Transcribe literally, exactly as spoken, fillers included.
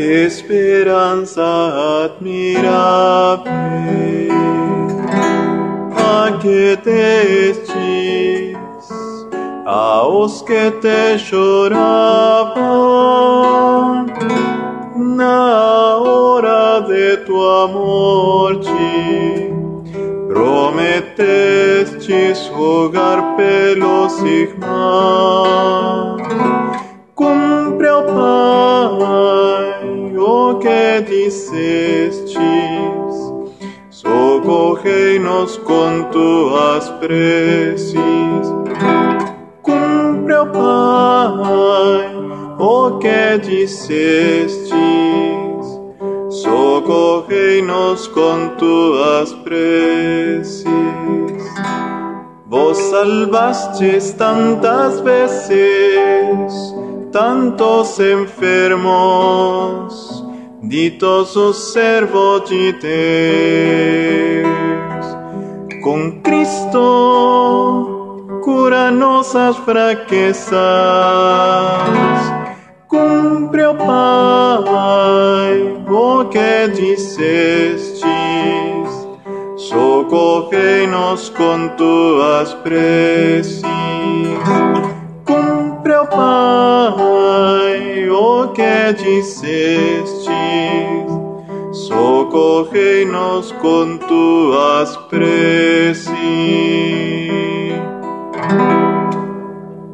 esperança admirável, a que destes a os que te choraban na hora de tu morte, prometestes rogar pelos irmãos. Cumpre, ó Pai, o que dissestes, socorrei-nos com tuas preces. Cumpre, ó Pai, o que dissestes, socorrei-nos com tuas preces. Vos salvastes tantas veces tantos enfermos, ditos os servos de Deus. Com Cristo cura nossas fraquezas. Cumpre, ó Pai, o que dissestes, socorrei-nos com tuas preces. Cumpre, ó Pai, o que dissestes, socorrei-nos com tuas preces.